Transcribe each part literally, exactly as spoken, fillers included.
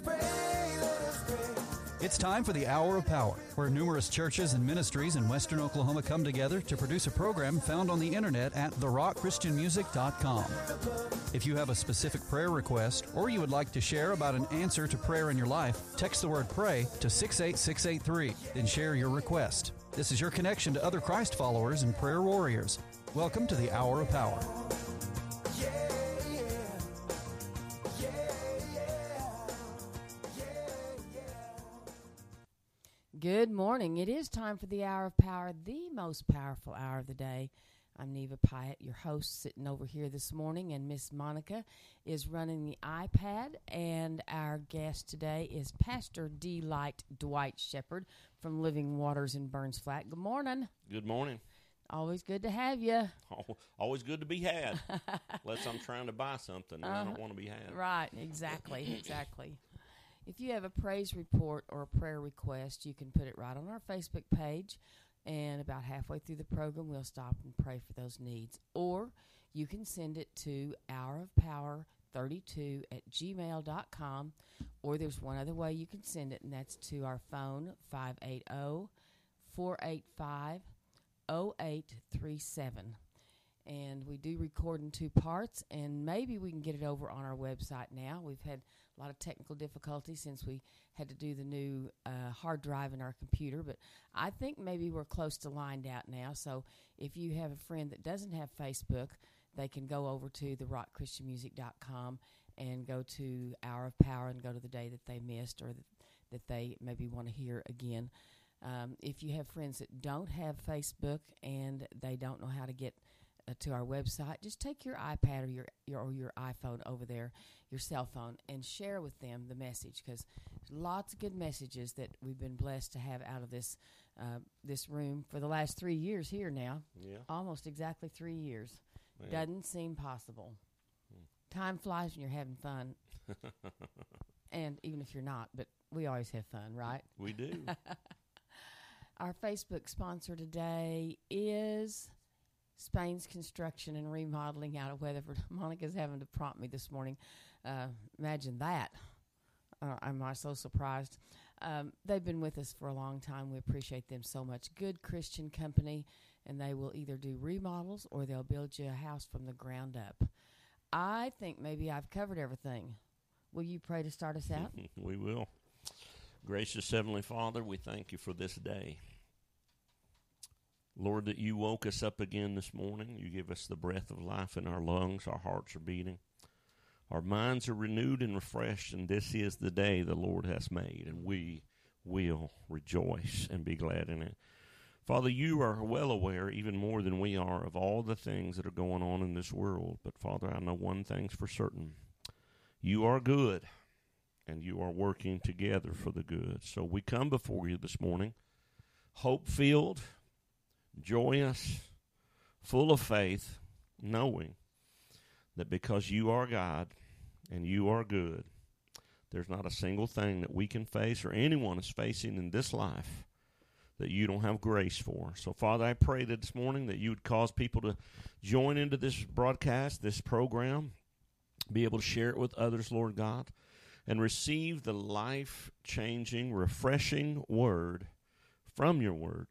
pray, let us pray. It's time for the Hour of Power, where numerous churches and ministries in Western Oklahoma come together to produce a program found on the internet at the rock christian music dot com. If you have a specific prayer request or you would like to share about an answer to prayer in your life, text the word PRAY to six eight six eight three, then share your request. This is your connection to other Christ followers and prayer warriors. Welcome to the Hour of Power. Good morning. It is time for the Hour of Power, the most powerful hour of the day. I'm Neva Pyatt, your host, sitting over here this morning, and Miss Monica is running the iPad, and our guest today is Pastor D. Light Dwight Shepherd from Living Waters in Burns Flat. Good morning. Good morning. Always good to have you. Always good to be had, unless I'm trying to buy something and uh, I don't want to be had. Right, exactly, exactly. If you have a praise report or a prayer request, you can put it right on our Facebook page, and about halfway through the program, we'll stop and pray for those needs. Or you can send it to hour of power thirty-two at gmail dot com, or there's one other way you can send it, and that's to our phone, five eight zero, four eight five, zero eight three seven. And we do record in two parts, and maybe we can get it over on our website now. We've had a lot of technical difficulties since we had to do the new uh, hard drive in our computer, but I think maybe we're close to lined out now. So if you have a friend that doesn't have Facebook, they can go over to the rock christian music dot com and go to Hour of Power and go to the day that they missed or that, that they maybe want to hear again. Um, if you have friends that don't have Facebook and they don't know how to get Uh, to our website, just take your iPad or your, your or your iPhone over there, your cell phone, and share with them the message, because lots of good messages that we've been blessed to have out of this uh, this room for the last three years here now. Yeah. Almost exactly three years. Man. Doesn't seem possible. Hmm. Time flies when you're having fun. And even if you're not, but we always have fun, right? We do. Our Facebook sponsor today is Spain's Construction and Remodeling out of Weatherford. Monica's having to prompt me this morning. Uh, imagine that. Uh, I'm not so surprised. Um, they've been with us for a long time. We appreciate them so much. Good Christian company, and they will either do remodels or they'll build you a house from the ground up. I think maybe I've covered everything. Will you pray to start us out? We will. Gracious Heavenly Father, we thank you for this day. Lord, that you woke us up again this morning. You give us the breath of life in our lungs. Our hearts are beating. Our minds are renewed and refreshed, and this is the day the Lord has made, and we will rejoice and be glad in it. Father, you are well aware, even more than we are, of all the things that are going on in this world. But, Father, I know one thing's for certain. You are good, and you are working together for the good. So we come before you this morning, hope-filled, joyous, full of faith, knowing that because you are God and you are good, there's not a single thing that we can face or anyone is facing in this life that you don't have grace for. So, Father, I pray that this morning that you would cause people to join into this broadcast, this program, be able to share it with others, Lord God, and receive the life-changing, refreshing word from your word.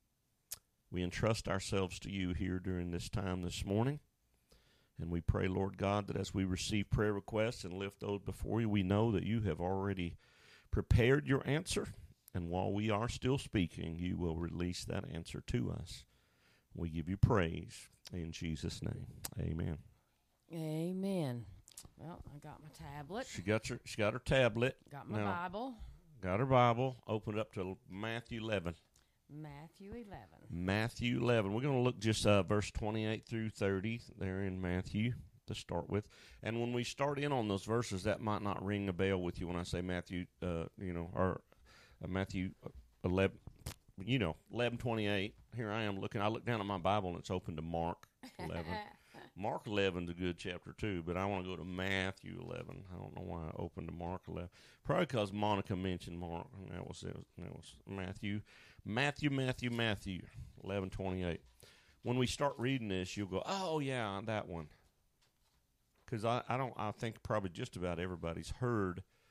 We entrust ourselves to you here during this time this morning. And we pray, Lord God, that as we receive prayer requests and lift those before you, we know that you have already prepared your answer. And while we are still speaking, you will release that answer to us. We give you praise in Jesus' name. Amen. Amen. Well, I got my tablet. She got her, she got her tablet. Got my now, Bible. Got her Bible. Open it up to Matthew eleven. Matthew eleven. Matthew eleven. We're going to look just uh, verse twenty-eight through thirty there in Matthew to start with. And when we start in on those verses, that might not ring a bell with you when I say Matthew, uh, you know, or uh, Matthew eleven, you know, eleven twenty-eight. Here I am looking. I look down at my Bible and it's open to Mark eleven. Mark eleven is a good chapter too, but I want to go to Matthew eleven. I don't know why I opened to Mark eleven. Probably because Monica mentioned Mark, and that was it. That was Matthew. Matthew, Matthew, Matthew, eleven twenty-eight. When we start reading this, you'll go, oh, yeah, that one. Because I, I don't, I think probably just about everybody's heard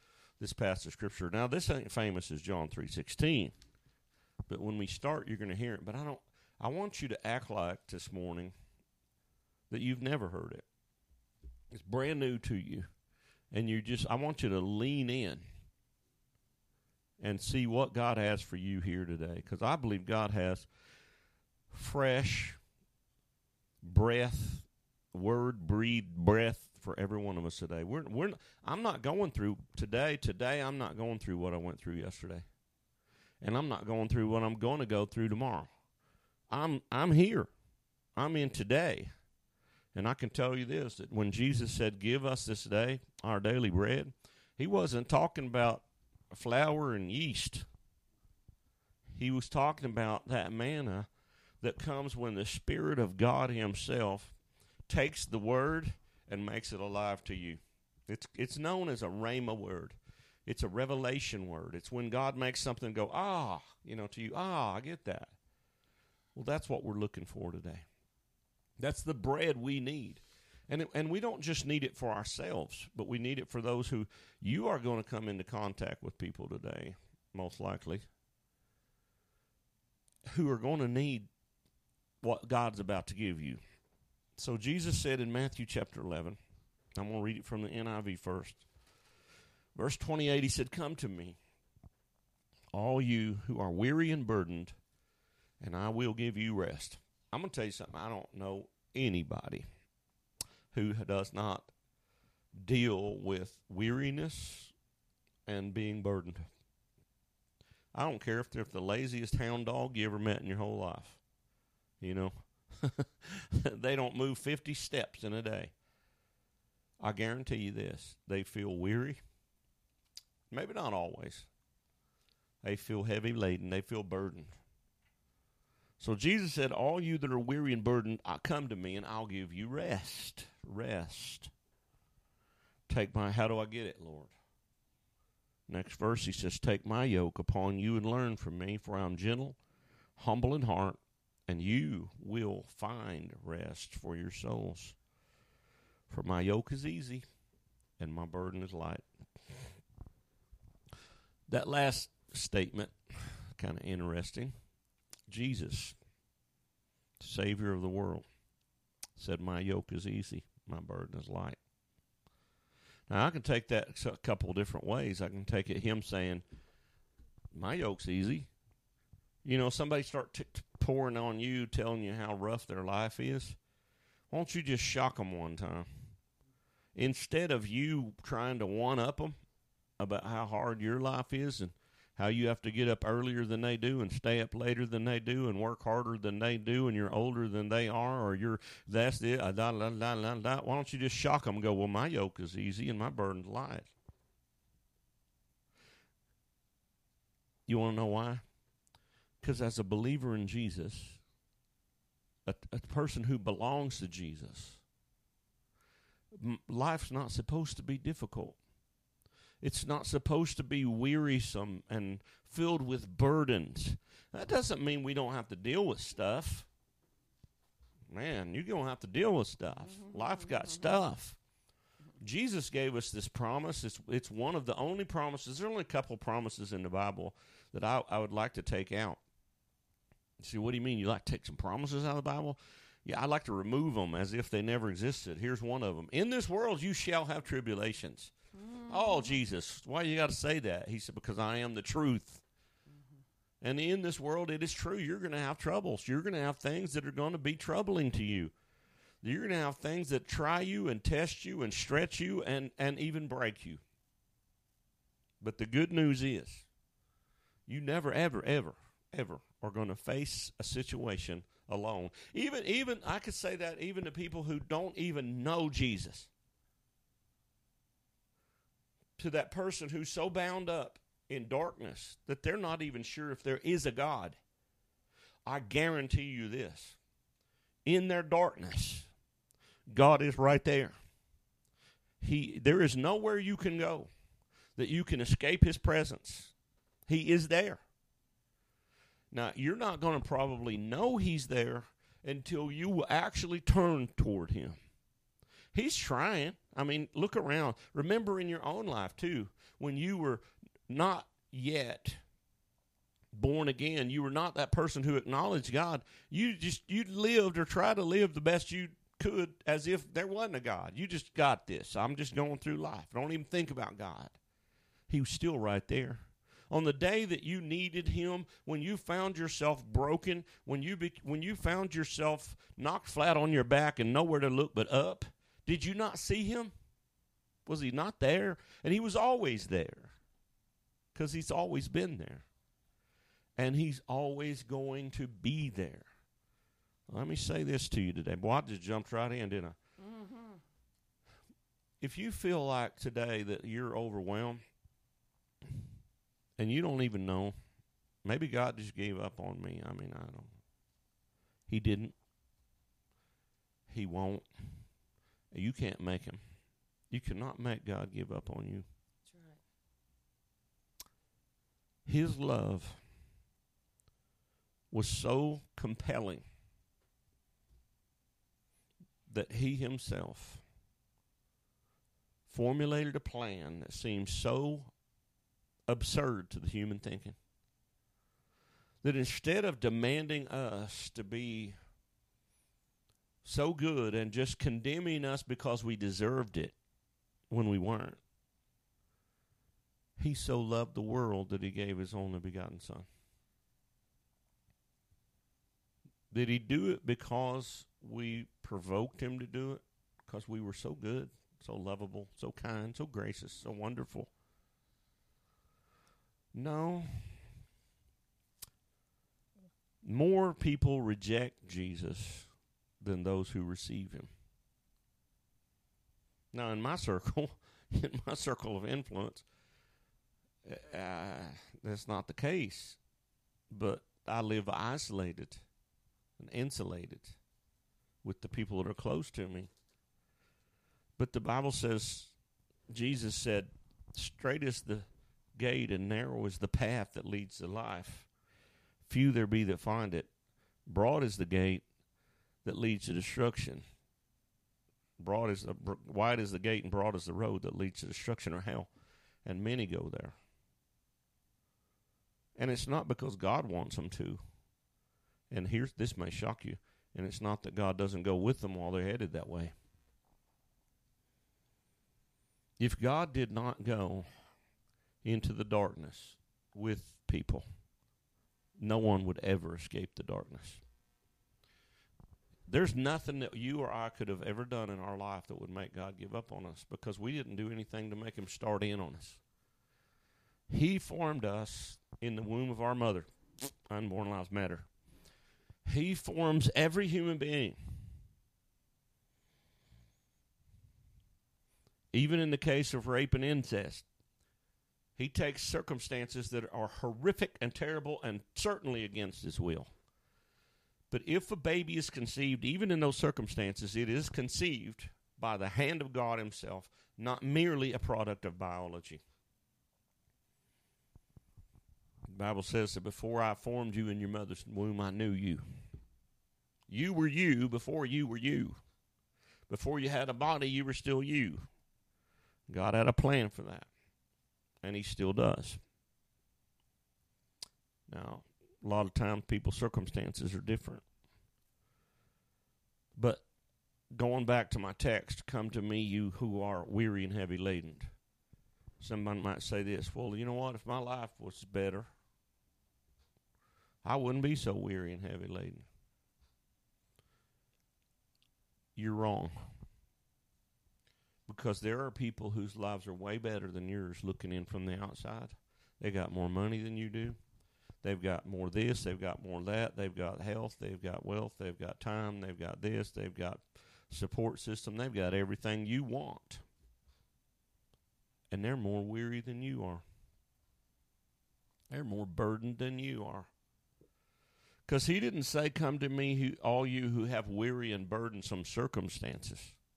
this passage of Scripture. Now, this ain't famous as John three sixteen, but when we start, you're going to hear it. But I don't. I want you to act like this morning that you've never heard it. It's brand new to you, and you just. I want you to lean in and see what God has for you here today, because I believe God has fresh breath, word, breathed breath for every one of us today. We're we're. I'm not going through today. Today, I'm not going through what I went through yesterday, and I'm not going through what I'm going to go through tomorrow. I'm I'm here. I'm in today, and I can tell you this: that when Jesus said, "Give us this day our daily bread," He wasn't talking about flour and yeast. He was talking about that manna that comes when the Spirit of God Himself takes the Word and makes it alive to you. It's it's known as a rhema word. It's a revelation word. It's when God makes something go, ah, you know, to you, ah, I get that. Well, that's what we're looking for today. That's the bread we need. And it, and we don't just need it for ourselves, but we need it for those who you are going to come into contact with people today, most likely, who are going to need what God's about to give you. So Jesus said in Matthew chapter eleven, I'm going to read it from the N I V first. Verse twenty-eight, He said, "Come to me, all you who are weary and burdened, and I will give you rest." I'm going to tell you something. I don't know anybody who does not deal with weariness and being burdened. I don't care if they're the laziest hound dog you ever met in your whole life. You know, they don't move fifty steps in a day. I guarantee you this. They feel weary. Maybe not always. They feel heavy laden. They feel burdened. So Jesus said, all you that are weary and burdened, come to me and I'll give you rest. Rest. Take my, how do I get it, Lord? Next verse, He says, take my yoke upon you and learn from me, for I am gentle, humble in heart, and you will find rest for your souls. For my yoke is easy, and my burden is light. That last statement, kind of interesting. Jesus, Savior of the world, said, my yoke is easy, my burden is light. Now, I can take that a couple of different ways. I can take it Him saying, my yoke's easy. You know, somebody start t- t- pouring on you, telling you how rough their life is. Why don't you just shock them one time? Instead of you trying to one-up them about how hard your life is and how you have to get up earlier than they do and stay up later than they do and work harder than they do and you're older than they are, or you're, that's it, uh, da, da, da, da, da. Why don't you just shock them and go, well, my yoke is easy and my burden's light. You want to know why? Because as a believer in Jesus, a, a person who belongs to Jesus, m- life's not supposed to be difficult. It's not supposed to be wearisome and filled with burdens. That doesn't mean we don't have to deal with stuff. Man, you're going to have to deal with stuff. Mm-hmm. Life's got mm-hmm. stuff. Jesus gave us this promise. It's, it's one of the only promises. There are only a couple promises in the Bible that I, I would like to take out. See, what do you mean? You like to take some promises out of the Bible? Yeah, I'd like to remove them as if they never existed. Here's one of them. In this world you shall have tribulations. Mm-hmm. Oh, Jesus, why you got to say that? He said, because I am the truth. Mm-hmm. And in this world it is true. You're going to have troubles. You're going to have things that are going to be troubling to you. You're going to have things that try you and test you and stretch you and, and even break you. But the good news is you never, ever, ever, ever are going to face a situation alone. Even, even I could say that even to people who don't even know Jesus. To that person who's so bound up in darkness that they're not even sure if there is a God. I guarantee you this. In their darkness, God is right there. He, there is nowhere you can go that you can escape His presence. He is there. Now, you're not going to probably know He's there until you will actually turn toward Him. He's trying. I mean, look around. Remember in your own life, too, when you were not yet born again, you were not that person who acknowledged God. You just, you lived or tried to live the best you could as if there wasn't a God. You just got this. I'm just going through life. Don't even think about God. He was still right there. On the day that you needed him, when you found yourself broken, when you be, when you found yourself knocked flat on your back and nowhere to look but up, did you not see him? Was he not there? And he was always there because he's always been there. And he's always going to be there. Let me say this to you today. Boy, I just jumped right in, didn't I? Mm-hmm. If you feel like today that you're overwhelmed and you don't even know, maybe God just gave up on me. I mean, I don't. He didn't. He won't. You can't make him. You cannot make God give up on you. That's right. His love was so compelling that he himself formulated a plan that seemed so absurd to the human thinking that instead of demanding us to be so good and just condemning us because we deserved it when we weren't, he so loved the world that he gave his only begotten Son. Did he do it because we provoked him to do it? Because we were so good, so lovable, so kind, so gracious, so wonderful? No. More people reject Jesus than those who receive him. Now, in my circle, in my circle of influence, uh, that's not the case. But I live isolated and insulated with the people that are close to me. But the Bible says, Jesus said, straight is the gate and narrow is the path that leads to life. Few there be that find it. Broad is the gate that leads to destruction. Broad is the, wide is the gate and broad is the road that leads to destruction or hell. And many go there. And it's not because God wants them to. And here's, this may shock you. And it's not that God doesn't go with them while they're headed that way. If God did not go into the darkness with people, no one would ever escape the darkness. There's nothing that you or I could have ever done in our life that would make God give up on us because we didn't do anything to make him start in on us. He formed us in the womb of our mother. Unborn lives matter. He forms every human being. Even in the case of rape and incest, he takes circumstances that are horrific and terrible and certainly against his will. But if a baby is conceived, even in those circumstances, it is conceived by the hand of God himself, not merely a product of biology. The Bible says that before I formed you in your mother's womb, I knew you. You were you before you were you. Before you had a body, you were still you. God had a plan for that, and he still does. Now, a lot of times people's circumstances are different. But going back to my text, come to me, you who are weary and heavy laden. Somebody might say this, well, you know what? If my life was better, I wouldn't be so weary and heavy laden. You're wrong. Because there are people whose lives are way better than yours looking in from the outside. They got more money than you do. They've got more this, they've got more that, they've got health, they've got wealth, they've got time, they've got this, they've got support system, they've got everything you want. And they're more weary than you are. They're more burdened than you are. Because he didn't say, come to me, who, all you who have weary and burdensome circumstances.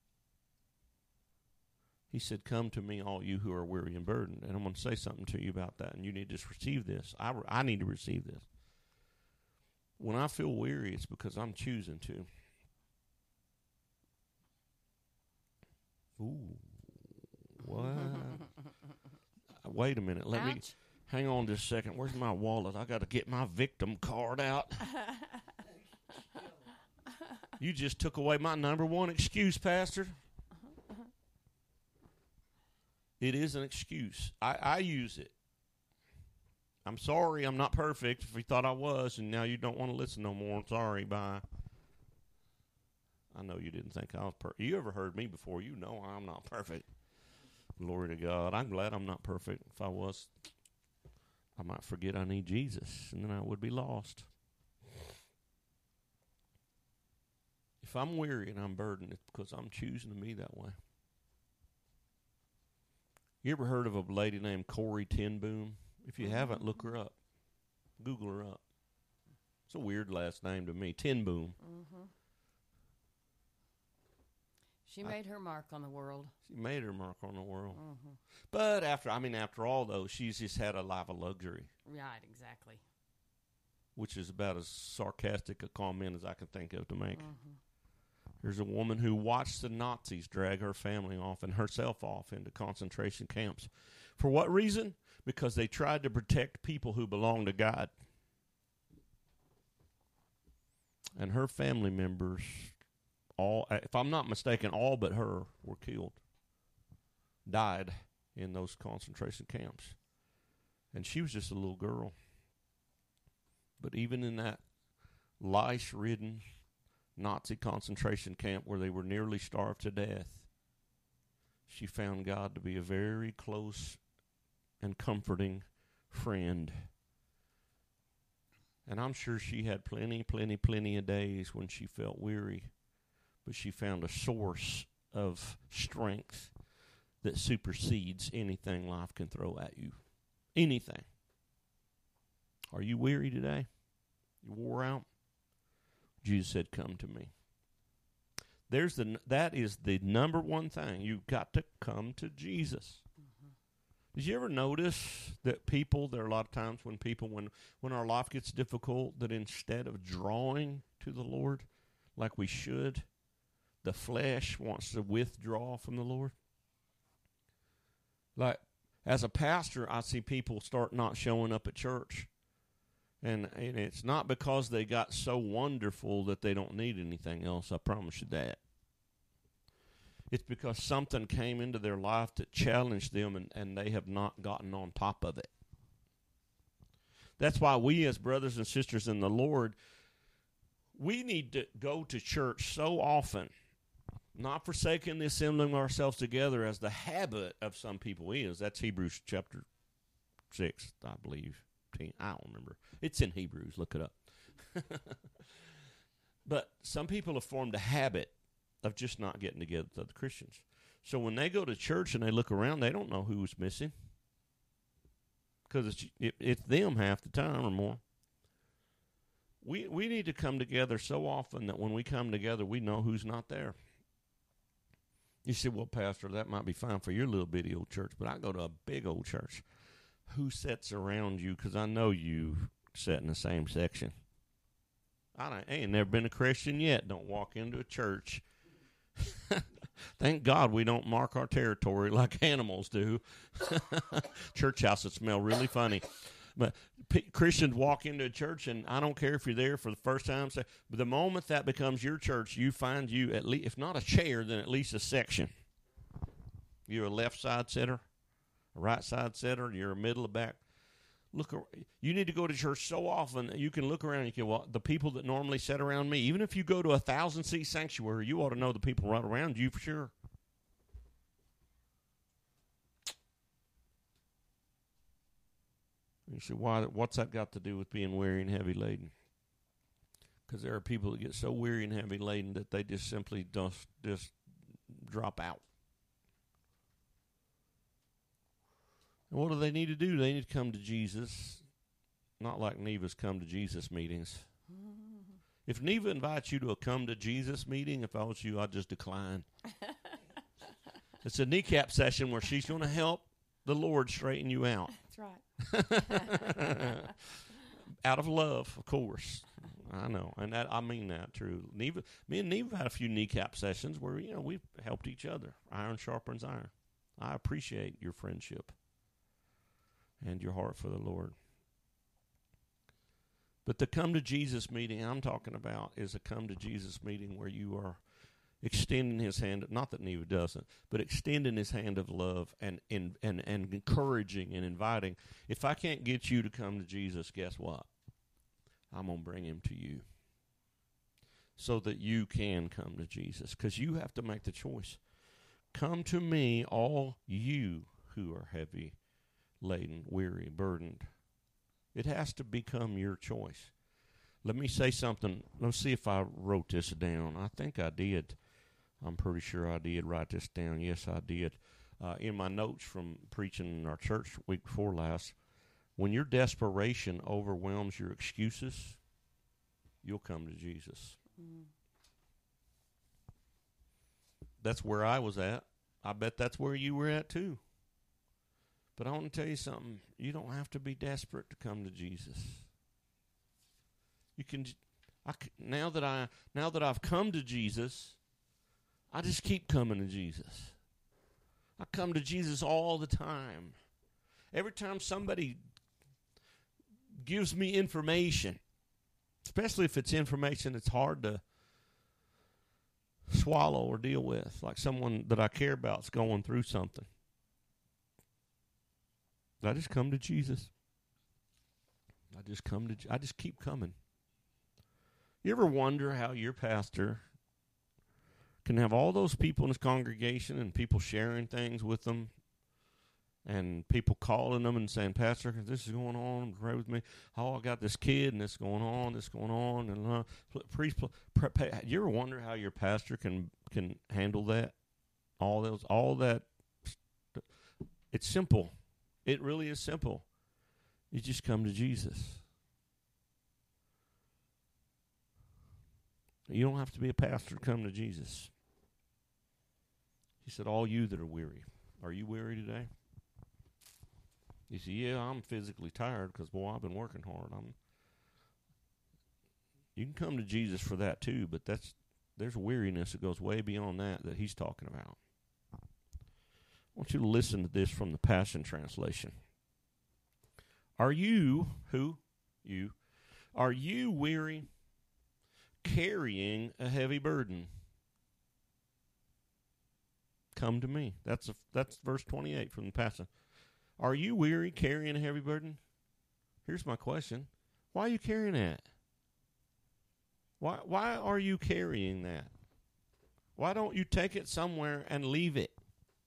He said, come to me, all you who are weary and burdened. And I'm going to say something to you about that, and you need to receive this. I, I need to receive this. When I feel weary, it's because I'm choosing to. Ooh. What? Wait a minute. Let Ouch. me hang on just a second. Where's my wallet? I got to get my victim card out. You just took away my number one excuse, Pastor. It is an excuse. I, I use it. I'm sorry I'm not perfect. If you thought I was, and now you don't want to listen no more, I'm sorry. Bye. I know you didn't think I was perfect. You ever heard me before? You know I'm not perfect. Glory to God. I'm glad I'm not perfect. If I was, I might forget I need Jesus, and then I would be lost. If I'm weary and I'm burdened, it's because I'm choosing to be that way. You ever heard of a lady named Corrie ten Boom? If you haven't, look her up. Google her up. It's a weird last name to me. ten Boom. Mm-hmm. She made I, her mark on the world. She made her mark on the world. Mm-hmm. But after, I mean, after all, though, she's just had a life of luxury. Right, exactly. Which is about as sarcastic a comment as I can think of to make. Mm-hmm. There's a woman who watched the Nazis drag her family off and herself off into concentration camps. For what reason? Because they tried to protect people who belong to God. And her family members, all, if I'm not mistaken, all but her were killed, died in those concentration camps. And she was just a little girl. But even in that lice-ridden Nazi concentration camp where they were nearly starved to death, she found God to be a very close and comforting friend. And I'm sure she had plenty, plenty, plenty of days when she felt weary, but she found a source of strength that supersedes anything life can throw at you. Anything. Are you weary today? You wore out? Jesus said, come to me. There's the that is the number one thing. You've got to come to Jesus. Mm-hmm. Did you ever notice that people, there are a lot of times when people, when, when our life gets difficult, that instead of drawing to the Lord like we should, the flesh wants to withdraw from the Lord? Like, as a pastor, I see people start not showing up at church. And, and it's not because they got so wonderful that they don't need anything else. I promise you that. It's because something came into their life that challenged them, and, and they have not gotten on top of it. That's why we as brothers and sisters in the Lord, we need to go to church so often, not forsaking the assembling ourselves together as the habit of some people is. That's Hebrews chapter six, I believe. I don't remember. It's in Hebrews. Look it up. But some people have formed a habit of just not getting together with other Christians. So when they go to church and they look around, they don't know who's missing. Because it's, it, it's them half the time or more. We, we need to come together so often that when we come together, we know who's not there. You say, well, Pastor, that might be fine for your little bitty old church, but I go to a big old church. Who sits around you? Because I know you sit in the same section. I, don't, I ain't never been a Christian yet. Don't walk into a church. Thank God we don't mark our territory like animals do. Church houses smell really funny. But p- Christians walk into a church, and I don't care if you're there for the first time. So, but the moment that becomes your church, you find you at least, if not a chair, then at least a section. You're a left side sitter. A right side sitter, you're a middle of back. Look, you need to go to church so often that you can look around and you can, well, the people that normally sit around me, even if you go to a thousand seat sanctuary, you ought to know the people right around you for sure. You say, why? What's that got to do with being weary and heavy laden? Because there are people that get so weary and heavy laden that they just simply just, just drop out. And what do they need to do? They need to come to Jesus, not like Neva's come to Jesus meetings. If Neva invites you to a come to Jesus meeting, if I was you, I'd just decline. It's a kneecap session where she's going to help the Lord straighten you out. That's right. out of love, of course. I know, and that I mean that true. Neva, me and Neva had a few kneecap sessions where you know we've helped each other. Iron sharpens iron. I appreciate your friendship and your heart for the Lord. But the come to Jesus meeting I'm talking about is a come to Jesus meeting where you are extending his hand, not that Neva doesn't, but extending his hand of love and, and, and, and encouraging and inviting. If I can't get you to come to Jesus, guess what? I'm going to bring him to you so that you can come to Jesus, because you have to make the choice. Come to me, all you who are heavy laden, weary, burdened. It has to become your choice. Let me say something. Let's see if I wrote this down. I think I did. I'm pretty sure I did write this down. Yes, I did. Uh, in my notes from preaching in our church week before last, when your desperation overwhelms your excuses, you'll come to Jesus. Mm. That's where I was at. I bet that's where you were at too. But I want to tell you something. You don't have to be desperate to come to Jesus. You can. I, now that I now that I've come to Jesus, I just keep coming to Jesus. I come to Jesus all the time. Every time somebody gives me information, especially if it's information that's hard to swallow or deal with, like someone that I care about is going through something, I just come to Jesus. I just come to. I just keep coming. You ever wonder how your pastor can have all those people in his congregation and people sharing things with them, and people calling them and saying, "Pastor, this is going on. Pray with me. Oh, I got this kid, and this is going on. This is going on." And uh, priest, pray, pray. You ever wonder how your pastor can can handle that? All those, all that. It's simple. It really is simple. You just come to Jesus. You don't have to be a pastor to come to Jesus. He said, all you that are weary. Are you weary today? You say, yeah, I'm physically tired because, boy, I've been working hard. I'm. You can come to Jesus for that too, but that's there's weariness that goes way beyond that that he's talking about. I want you to listen to this from the Passion Translation. Are you, who? You. Are you weary, carrying a heavy burden? Come to me. That's a, that's verse twenty-eight from the Passion. Are you weary, carrying a heavy burden? Here's my question. Why are you carrying that? Why, why are you carrying that? Why don't you take it somewhere and leave it?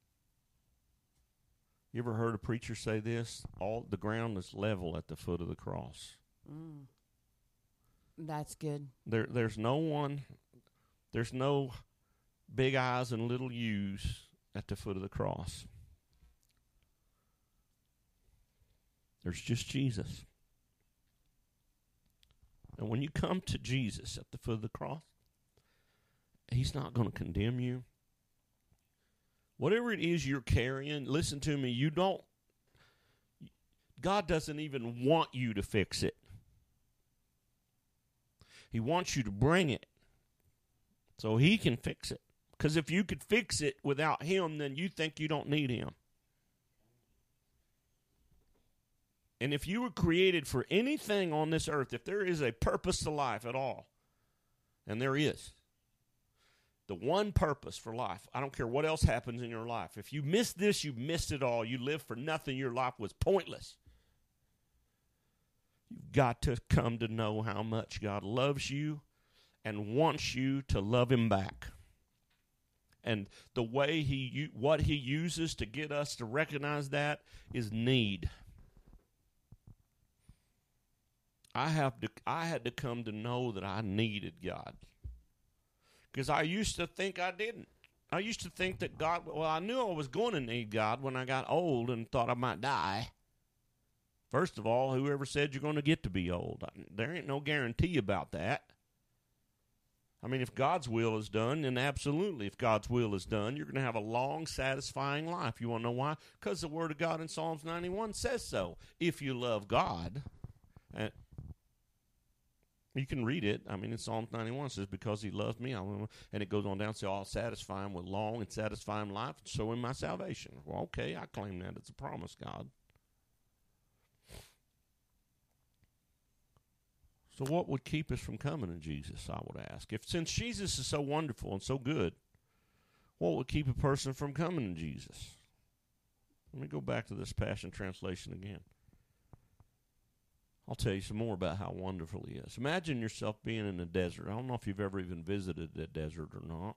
You ever heard a preacher say this? All the ground is level at the foot of the cross. Mm. That's good. There, there's no one, there's no big I's and little U's at the foot of the cross. There's just Jesus. And when you come to Jesus at the foot of the cross, he's not going to condemn you. Whatever it is you're carrying, listen to me, you don't, God doesn't even want you to fix it. He wants you to bring it so he can fix it. Because if you could fix it without him, then you think you don't need him. And if you were created for anything on this earth, if there is a purpose to life at all, and there is, the one purpose for life, I don't care what else happens in your life. If you miss this, you missed it all. You lived for nothing. Your life was pointless. You've got to come to know how much God loves you and wants you to love him back. And the way he, what he uses to get us to recognize that is need. I have to, I had to come to know that I needed God. Because I used to think I didn't. I used to think that God, well, I knew I was going to need God when I got old and thought I might die. First of all, whoever said you're going to get to be old? There ain't no guarantee about that. I mean, if God's will is done, then absolutely, if God's will is done, you're going to have a long, satisfying life. You want to know why? Because the Word of God in Psalms ninety-one says so. If you love God, and You can read it. I mean, in Psalm ninety-one it says, because he loved me, I will, and it goes on down to say, I'll satisfy him with long and satisfying life, and show him my salvation. Well, okay, I claim that. It's a promise, God. So what would keep us from coming to Jesus, I would ask? If since Jesus is so wonderful and so good, what would keep a person from coming to Jesus? Let me go back to this Passion Translation again. I'll tell you some more about how wonderful he is. Imagine yourself being in a desert. I don't know if you've ever even visited a desert or not.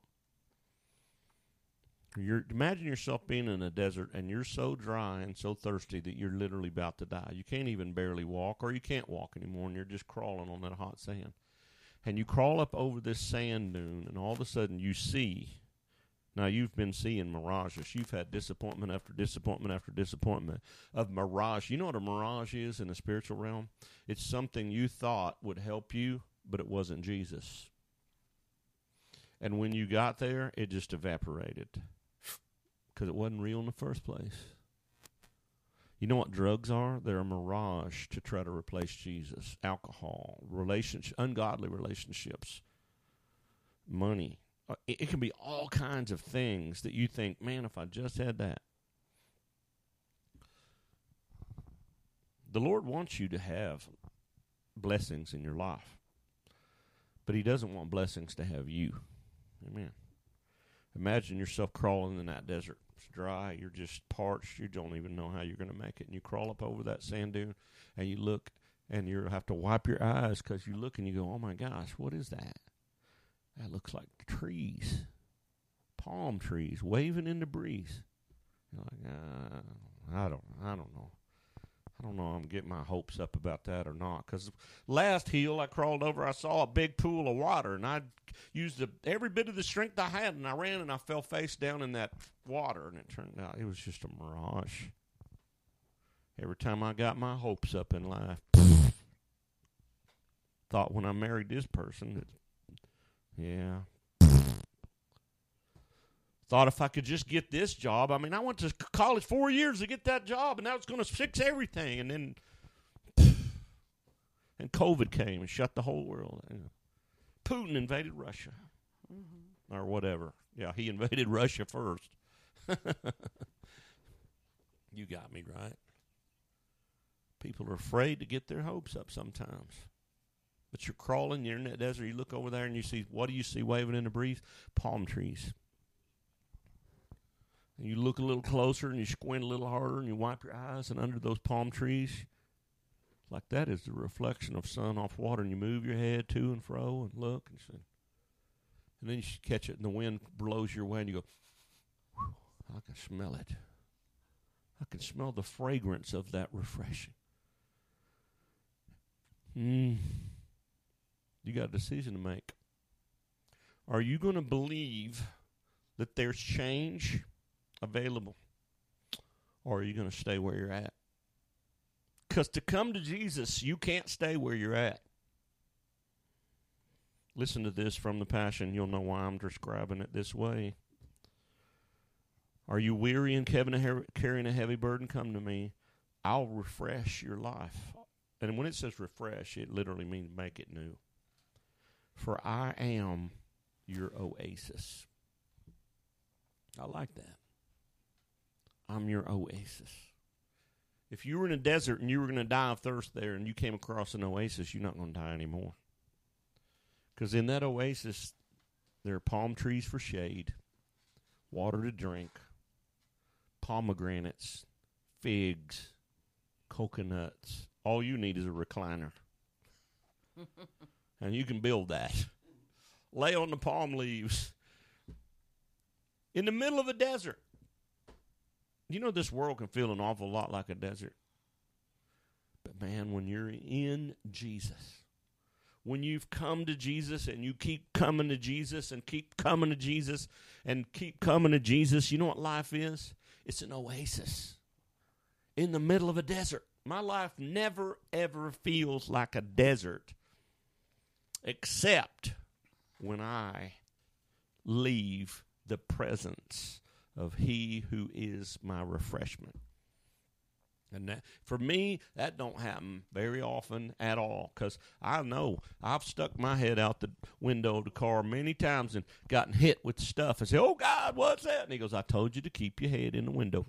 You're, imagine yourself being in a desert and you're so dry and so thirsty that you're literally about to die. You can't even barely walk, or you can't walk anymore, and you're just crawling on that hot sand. And you crawl up over this sand dune, and all of a sudden you see. Now, you've been seeing mirages. You've had disappointment after disappointment after disappointment of mirage. You know what a mirage is in the spiritual realm? It's something you thought would help you, but it wasn't Jesus. And when you got there, it just evaporated because it wasn't real in the first place. You know what drugs are? They're a mirage to try to replace Jesus. Alcohol, relationship, ungodly relationships, money. It can be all kinds of things that you think, man, if I just had that. The Lord wants you to have blessings in your life, but he doesn't want blessings to have you. Amen. Imagine yourself crawling in that desert. It's dry. You're just parched. You don't even know how you're going to make it. And you crawl up over that sand dune, and you look, and you have to wipe your eyes because you look and you go, oh, my gosh, what is that? That looks like trees, palm trees waving in the breeze. You're like, uh, I don't, I don't know. I don't know if I'm getting my hopes up about that or not. Because last hill I crawled over, I saw a big pool of water, and I used the, every bit of the strength I had, and I ran and I fell face down in that water, and it turned out it was just a mirage. Every time I got my hopes up in life, thought when I married this person that. Yeah. Thought if I could just get this job. I mean, I went to college four years to get that job, and that was going to fix everything. And then, and COVID came and shut the whole world. Putin invaded Russia, mm-hmm. or whatever. Yeah, he invaded Russia first. You got me right. People are afraid to get their hopes up sometimes. But you're crawling, you're in that desert, you look over there and you see, what do you see waving in the breeze? Palm trees. And you look a little closer and you squint a little harder and you wipe your eyes, and under those palm trees, like that is the reflection of sun off water, and you move your head to and fro and look and see. And then you catch it and the wind blows your way and you go, I can smell it. I can smell the fragrance of that refreshing. Hmm. You got a decision to make. Are you going to believe that there's change available? Or are you going to stay where you're at? Because to come to Jesus, you can't stay where you're at. Listen to this from the Passion. You'll know why I'm describing it this way. Are you weary and carrying a heavy burden? Come to me. I'll refresh your life. And when it says refresh, it literally means make it new. For I am your oasis. I like that. I'm your oasis. If you were in a desert and you were going to die of thirst there and you came across an oasis, you're not going to die anymore. Because in that oasis, there are palm trees for shade, water to drink, pomegranates, figs, coconuts. All you need is a recliner. And you can build that. Lay on the palm leaves. In the middle of a desert. You know, this world can feel an awful lot like a desert. But man, when you're in Jesus, when you've come to Jesus and you keep coming to Jesus and keep coming to Jesus and keep coming to Jesus, you know what life is? It's an oasis in the middle of a desert. My life never, ever feels like a desert except when I leave the presence of He who is my refreshment. And that, for me, that don't happen very often at all, because I know I've stuck my head out the window of the car many times and gotten hit with stuff and say, "Oh, God, what's that?" And he goes, "I told you to keep your head in the window."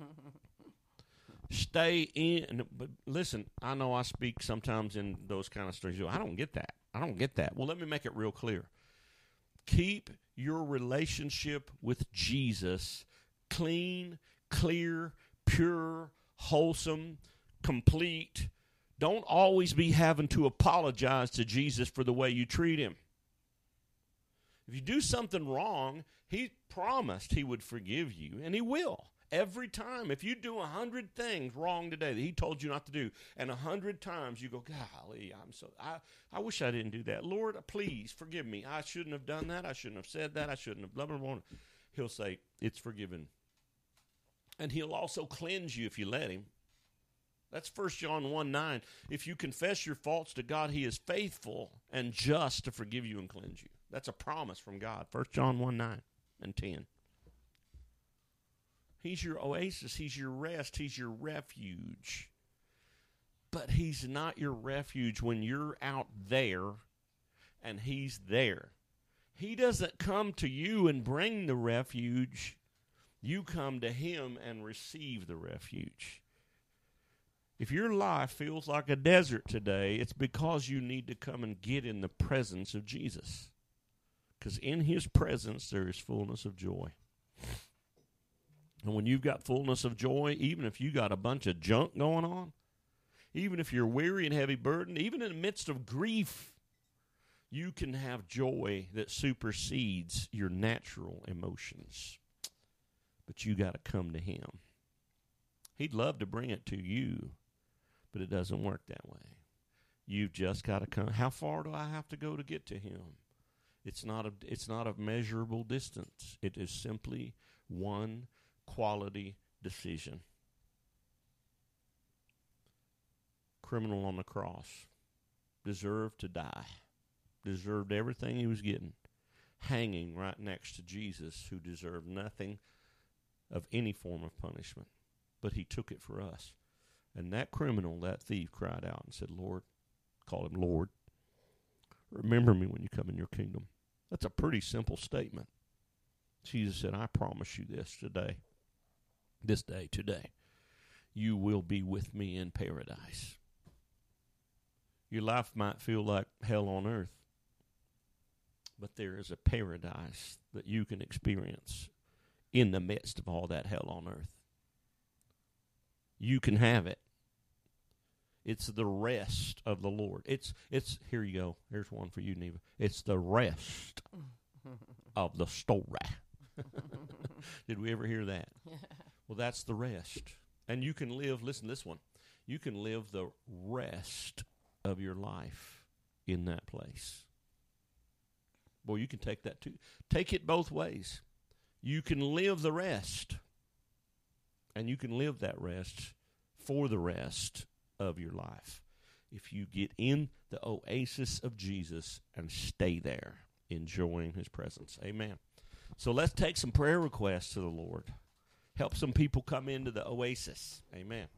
Stay in. But listen, I know I speak sometimes in those kind of stories. I don't get that. I don't get that. Well, let me make it real clear. Keep your relationship with Jesus clean, clear, pure, wholesome, complete. Don't always be having to apologize to Jesus for the way you treat him. If you do something wrong, he promised he would forgive you, and he will. Every time. If you do a hundred things wrong today that he told you not to do, and a hundred times you go, "Golly, I'm so I, I wish I didn't do that. Lord, please forgive me. I shouldn't have done that. I shouldn't have said that. I shouldn't have blah, blah, blah." He'll say, "It's forgiven." And he'll also cleanse you if you let him. That's First John one nine. If you confess your faults to God, he is faithful and just to forgive you and cleanse you. That's a promise from God. First John one nine and ten. He's your oasis. He's your rest. He's your refuge. But he's not your refuge when you're out there and he's there. He doesn't come to you and bring the refuge. You come to him and receive the refuge. If your life feels like a desert today, it's because you need to come and get in the presence of Jesus. Because in his presence there is fullness of joy. And when you've got fullness of joy, even if you got a bunch of junk going on, even if you're weary and heavy burdened, even in the midst of grief, you can have joy that supersedes your natural emotions. But you got to come to him. He'd love to bring it to you, but it doesn't work that way. You've just got to come. How far do I have to go to get to him? It's not a, it's not a measurable distance. It is simply one quality decision. Criminal on the cross deserved to die, deserved everything he was getting, hanging right next to Jesus, who deserved nothing of any form of punishment, but he took it for us. And that criminal, that thief, cried out and said, "Lord," called him Lord, "remember me when you come in your kingdom." That's a pretty simple statement. Jesus said, "I promise you this today, this day, today, you will be with me in paradise." Your life might feel like hell on earth, but there is a paradise that you can experience in the midst of all that hell on earth. You can have it. It's the rest of the Lord. It's, it's here you go. Here's one for you, Neva. It's the rest of the story. Did we ever hear that? Well, that's the rest. And you can live, listen to this one, you can live the rest of your life in that place. Boy, you can take that too. Take it both ways. You can live the rest, and you can live that rest for the rest of your life if you get in the oasis of Jesus and stay there, enjoying his presence. Amen. So let's take some prayer requests to the Lord. Help some people come into the oasis. Amen.